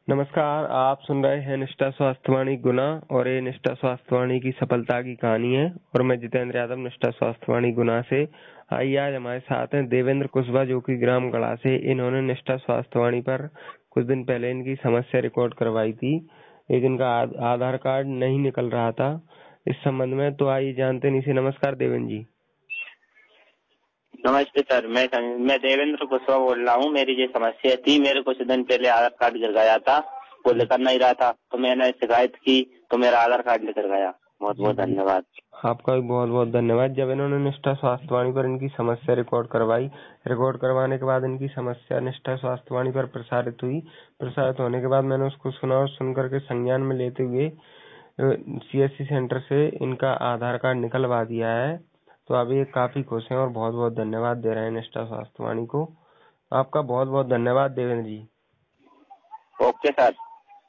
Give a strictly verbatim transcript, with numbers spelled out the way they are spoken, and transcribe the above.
नमस्कार, आप सुन रहे हैं निष्ठा स्वास्थ्यवाणी गुना और ये निष्ठा स्वास्थ्यवाणी की सफलता की कहानी है। और मैं जितेंद्र यादव, निष्ठा स्वास्थ्यवाणी गुना से। आइए, आज हमारे साथ हैं देवेंद्र कुशवाहा, जो कि ग्राम गढ़ा से। इन्होंने निष्ठा स्वास्थ्यवाणी पर कुछ दिन पहले इनकी समस्या रिकॉर्ड करवाई थी। एक इनका आधार कार्ड नहीं निकल रहा था इस संबंध में। तो आइए जानते हैं इनसे। नमस्कार देवेंद्र जी। नमस्ते सर, मैं मैं देवेंद्र कुशवाहा बोल रहा हूँ। मेरी ये समस्या थी, मेरे कुछ दिन पहले आधार कार्ड गिर गया था, वो लेकर नहीं रहा था, तो मैंने शिकायत की तो मेरा आधार कार्ड लेकर गया। बहुत बहुत धन्यवाद। आपका भी बहुत बहुत धन्यवाद। जब इन्होंने निष्ठा स्वास्थ्यवाणी पर इनकी समस्या रिकॉर्ड करवाई, रिकॉर्ड करवाने के बाद इनकी समस्या निष्ठा स्वास्थ्यवाणी पर प्रसारित हुई। प्रसारित होने के बाद मैंने उसको सुना और सुन करके संज्ञान में लेते हुए सीएससी सेंटर से इनका आधार कार्ड निकलवा दिया है। तो अभी ये काफी खुश हैं और बहुत बहुत धन्यवाद दे रहे हैं निष्ठा स्वास्थ्यवाणी को। आपका बहुत बहुत धन्यवाद देवेंद्र जी। Okay sir.